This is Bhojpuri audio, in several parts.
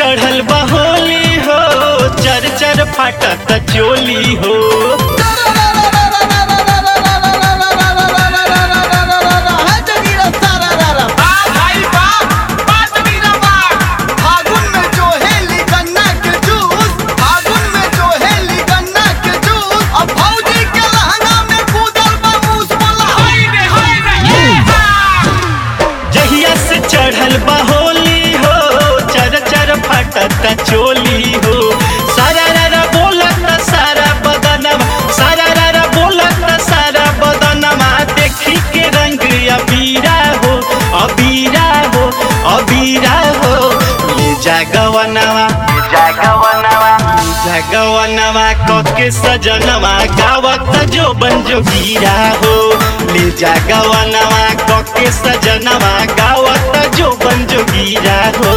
चढ़ल बा होली हो, चर चर फाटत चोली हो। जहिया से चढ़ल बा होली हो, चर चर फाटत चोली हो। सारा रारा बोलत सारा बदनवा, सारा रारा बोलत सारा बदनवा। देखी के रंग अबीरा हो, अबीरा हो, अबीरा हो। ले जा गवनवा, गवनवा के सजनवा गावत जो बन जो गिरा हो। ले जा गवनवा के सजनवा गावत जो बन जो गिरा हो।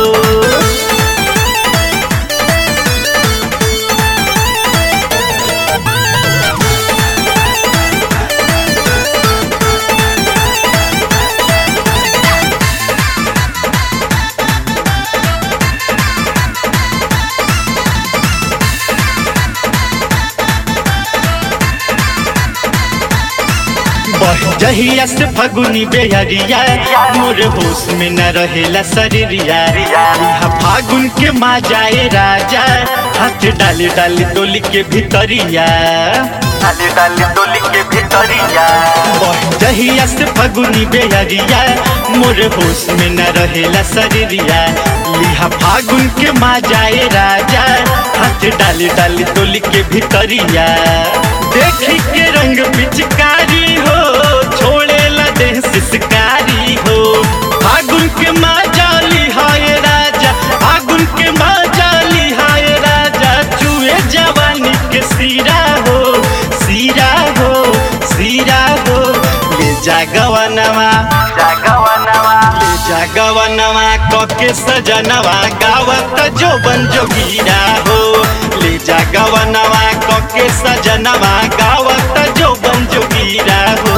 जहिया से फगुनी बेहरिया, मोर होश में न रहेला शरीरिया। फागुन के माँ जाए राजा, हाथ डाले डाले डोली के भीतरिया, डोली के भीतरिया। जहिया से फगुनी बेहरिया, मोर होश में न रहेला शरीरिया। लिहा फागुन के माँ जाए राजा, हाथ डाले डाले डोली के भीतरिया। देखी के रंग पिचकारी हो, छोड़ेला देह सिसकारी हो। फागुन के माँ जाली हाय राजा, फागुन के माँ जाली हाय राजा। चुए जवानी के सीरा हो, सीरा हो, सीरा हो। ले जा गवनवा, ले जा गवनवा के सजनवा गावत जो बन जो गिरा हो। ले जा गवनवा के सजनवा गावत जो बन जो गिरा हो।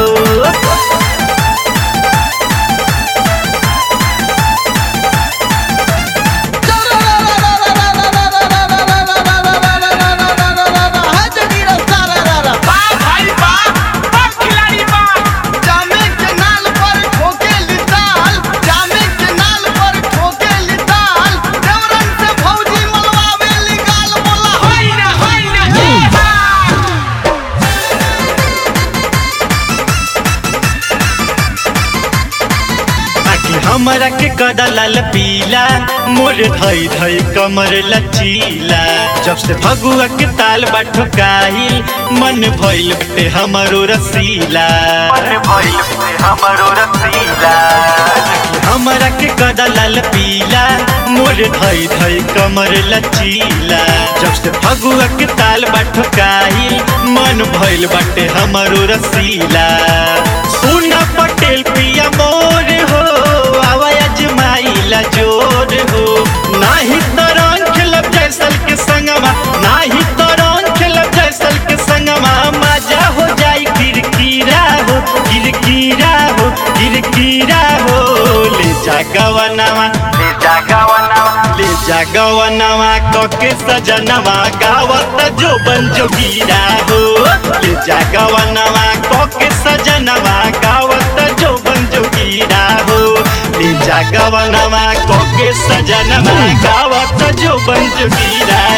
हमरा के कदा लाल पीला, मोर धई धई कमर लचीला। जब से फगुआ के ताल बाठुकाइल, मन भइल बटे हमरो रसीला, मन भइल बटे हमरो रसीला। हमरा के कदा लाल पीला, मोर धई धई कमर लचीला। जब से फगुआ के ताल बाठुकाइल, मन भइल बटे हमरो रसीला। सुना पटेल पिया मोर हो, माइला जोर हो। नाही तो रंग खेलब जैसल के संगमा, नाही तो रंग खेलब जैसल के संगमा। मजा हो जाई किरकिरा हो, किरकिरा हो, किरकिरा हो। ले जा गवनवा, ले जा गवनवा, ले जा गवनवा के सजनवा गावत जो बन जो गिरा हो। ले जा गवनवा के सजनवा गावत जो बन जो गिरा हो। ले जा गवनवा के सजनवा गावत जो बन जो गिरा